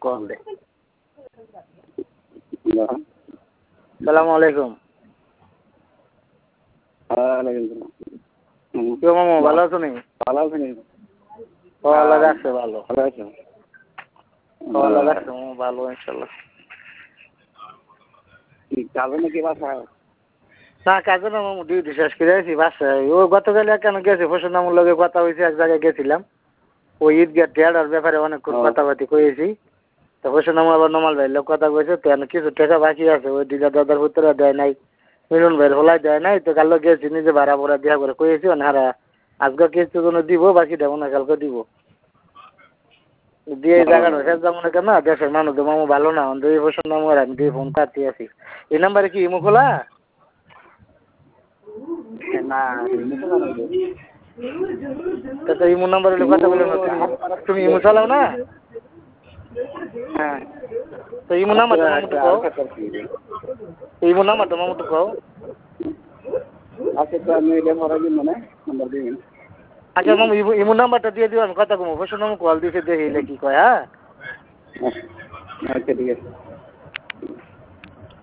Call দে। সালামু আলাইকুম। কেউ মামু ভালো আছো নি? ভালো আছেন? আল্লাহ রাখছে ভালো। ভালো আছেন? আল্লাহ রাখছে মামু ভালো ইনশাল্লাহ। যাবে নাকি বাসায়? না কাজে না মামু, ডিউটি শেষ করে আছি বাসায়। ও গতকাল কেন গেছে ফসনামুর লগে কথা হয়েছে, এক জায়গায় গেছিলাম। ওই ঈদগাহ টেয়ার ব্যাপারে অনেকক্ষণ কথাবার্তি কয়েছি। তো ফসনামু আবার নমাল ভাইয়ের লোক কথা কয়েছে, তেন কিছু টাকা বাকি আছে, ওই দিদা দাদার উত্তরা দেয় নাই, মিলন ভাইয়ের হোলাই দেয় নাই। তো কাল গেছি নিজে ভাড়া ভরা দেওয়া করে কয়েছি, ওনারা আজকে কিছু জন্য দিব, বাকি দেবো না কালকে দিব। দিয়ে এই জায়গাটা শেষ যাবো না কেন, দেশের মানুষ তো মামু ভালো না, এই ফসনামু আর আমি দিয়ে ফোন কাটতে আছি। এই নাম্বারে কি ইমো খোলা? না তো ইমো নাম্বার হলে কথা বলে তুমি ইমো চালাও না? হ্যাঁ, তো ইমো নাম্বারটা মামু তো কও, ইমো নাম্বারটা মামু তো কও। আচ্ছা, তো আমি এটা ভরা দিন মানে নাম্বার দিবেন। আচ্ছা মামু ইমো নাম্বারটা দিয়ে দিও, আমি কথা কমো। ফসনামু কল দিছে দেখি কি কয়। হ্যাঁ আচ্ছা, ঠিক আছে।